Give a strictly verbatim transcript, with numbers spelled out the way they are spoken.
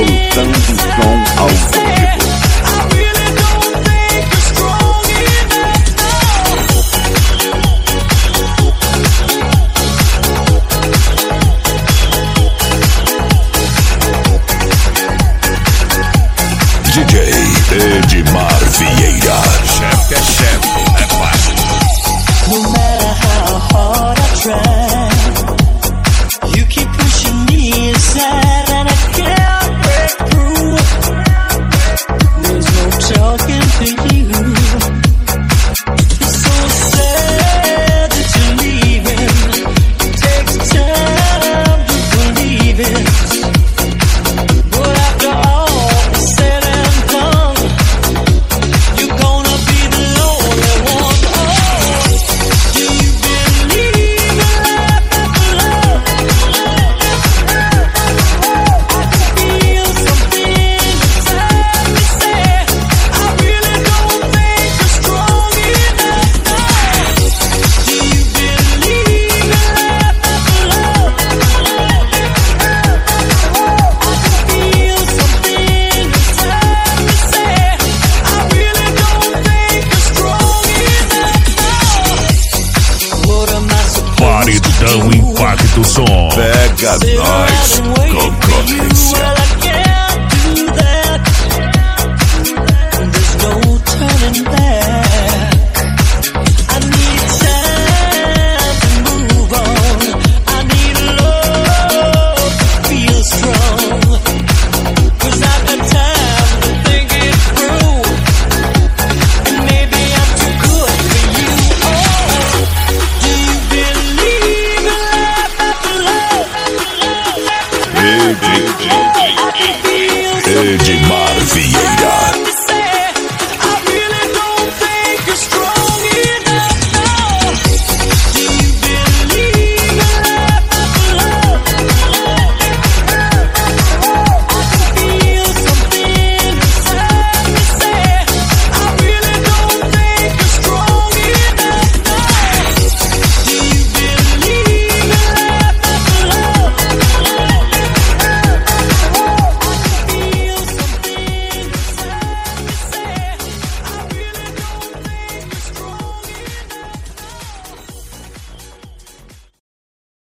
Soltando som ao vivo. D J Edmar Vieira. Chefe é chefe, é pai. No matter how hard I try, you keep pushing me aside and I can't break through. There's no talking to you. It's so sad that you're leaving. It takes time to believe it. But after all is said and done, you're gonna be the lonely one. Oh, do you believe in life after love? I can feel something inside me say, I really don't think you're strong enough now. Do you believe in life after love? I can feel something inside me say, I really don't think you're strong enough now. What am I supposed Paredão Impacto Som. to Pega say? nós, I've been waiting for you. concorrência. Well, I